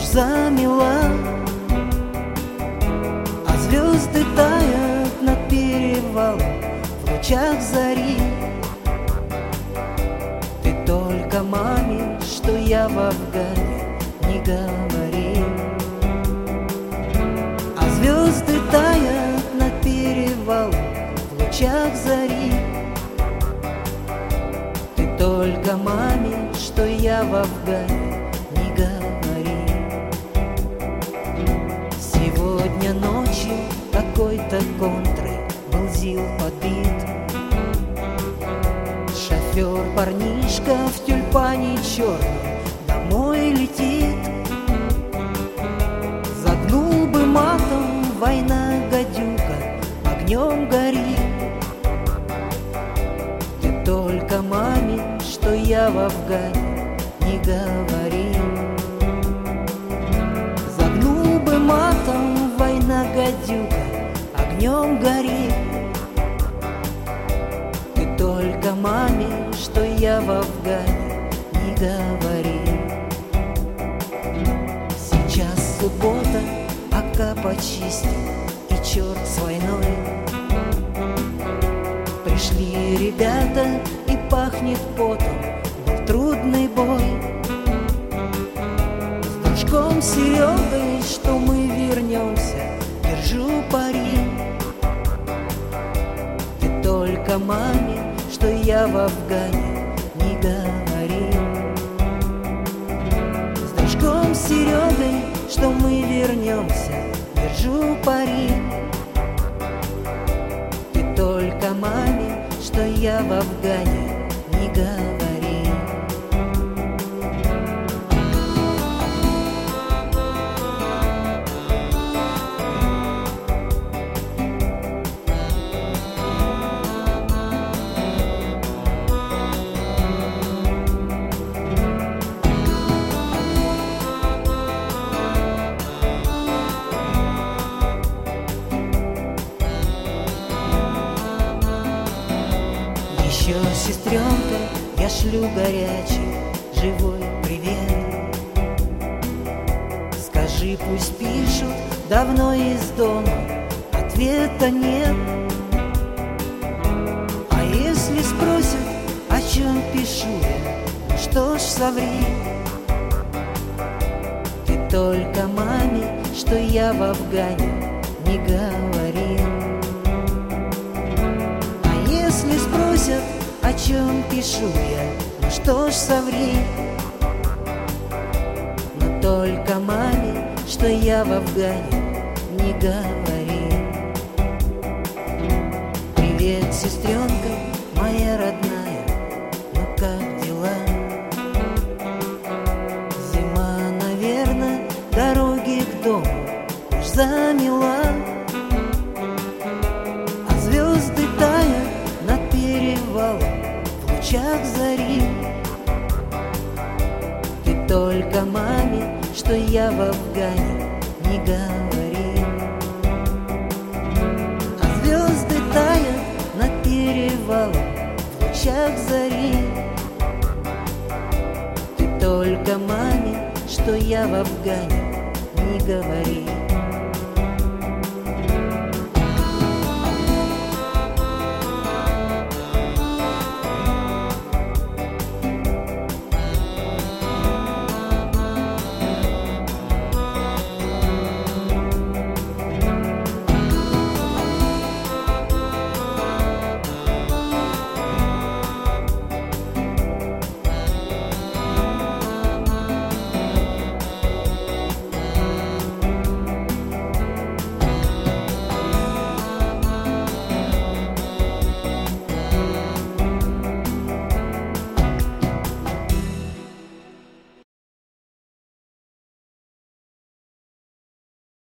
замела, а звезды тают над перевалом в лучах зари. Ты только маме, что я в Афгане, не говори. А звезды тают над перевалом в лучах зари. Ты только маме, что я в Афгане, не говори. Сегодня ночью какой-то контрой был ЗИЛ подбит. Шофер, парнишка в тюльпане черном, домой летит. Загнул бы матом, война гадюка огнем горит. Ты только маме, что я в Афгане, не говори. Загнул бы матом, война гадюка огнем горит. Ты только маме, что я в Афгане, не говори. Сейчас суббота, АК почистил, и черт с войной. Пришли ребята, и пахнет потом, был трудный бой. С дружком Серегой, что мы вернемся, держу пари. Ты только маме, что я в Афгане, не говори. С дружком Серегой, что мы вернемся, держу пари. Ты только маме, что я в Афгане, не говори. Еще, сестренка, я шлю горячий, живой привет. Скажи, пусть пишут давно из дома, ответа нет. А если спросят, о чем пишу я, ну что ж, соври. Ты только маме, что я в Афгане, не говори. Если спросят, о чем пишу я, ну что ж, соври. Но только маме, что я в Афгане, не говори. Привет, сестренка моя родная, ну как дела? Зима, наверное, дороги к дому уж замела. А звезды тают над перевалом в лучах зари. Ты только маме, что я в Афгане, не говори. А звезды тают над перевалом в лучах зари. Ты только маме, что я в Афгане, не говори.